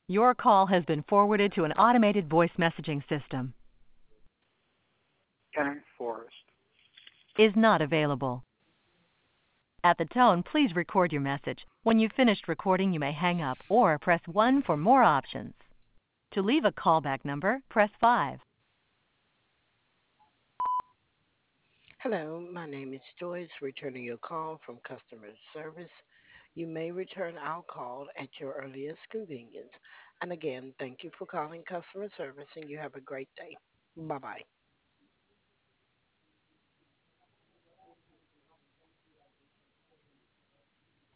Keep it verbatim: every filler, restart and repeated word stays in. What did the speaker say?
Your call has been forwarded to an automated voice messaging system. Kenneth Forrest. Is not available. At the tone, please record your message. When you've finished recording, you may hang up or press one for more options. To leave a callback number, press five. Hello, my name is Joyce, returning your call from customer service. You may return our call at your earliest convenience. And again, thank you for calling customer service and you have a great day. Bye bye.